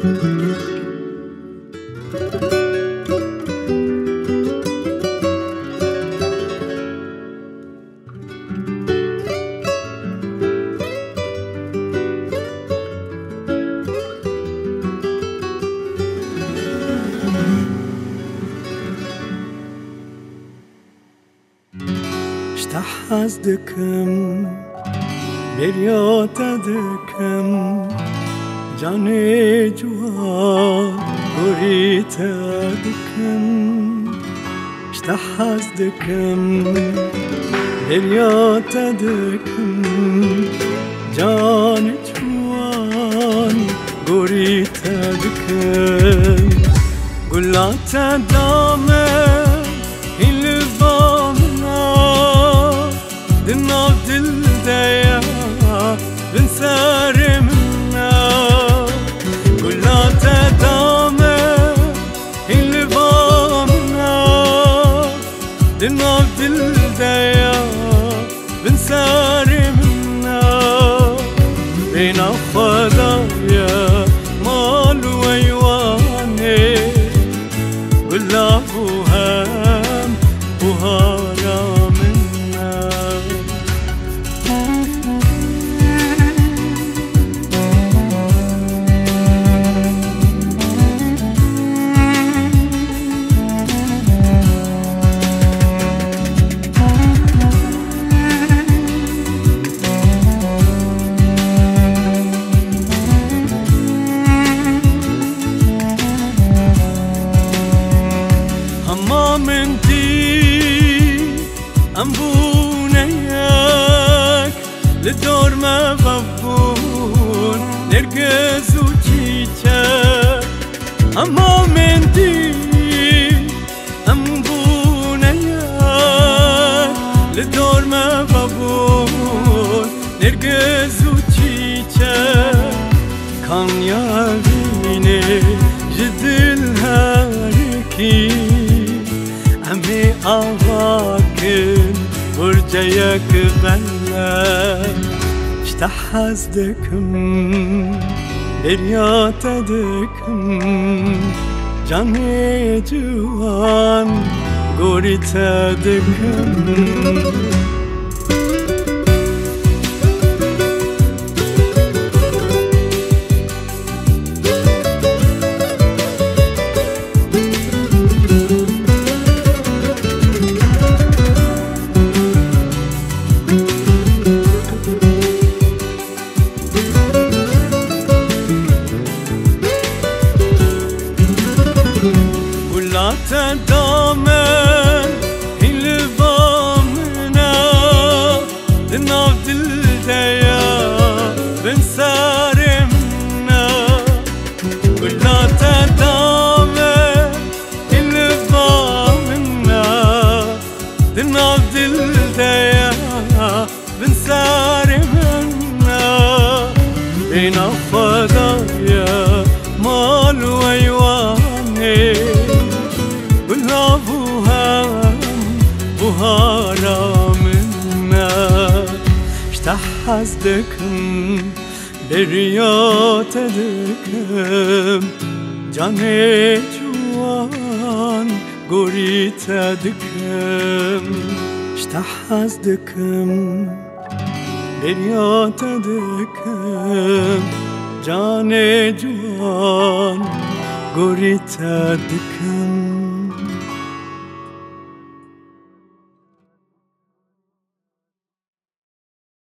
اشتح از دکم بریات دکم جان جوان گوریت دکم اشتح از دکم بریات دکم جان جوان گوریت دکم گلات دامه دنا بدل ديا بنسار منا كلها تدامى اللي بامنا دنا بدل ديا بنسار منا بين الخلايا مال ويواني كلها وهام وهارا أمبونيك لدور ما ببون نرقز وجيتك أما من دي أمبونيك لدور ما ببون نرقز وجيتك كان يابيني جدل هاركي أمي أواكن ورجيك بلا اشتح أزدكم بريات دكم جاني جوان قريت دكم تدامن اللي ضامنا لنفضل ديا بنسارمنا كلها تدامن اللي ضامنا لنفضل ديا بنسارمنا بين الفضايا مال ويواني بهارا منا اشتح أزدكم بريات دكم جاني جوان قريت دكم اشتح أزدكم بريات دكم جاني جوان قريت دكم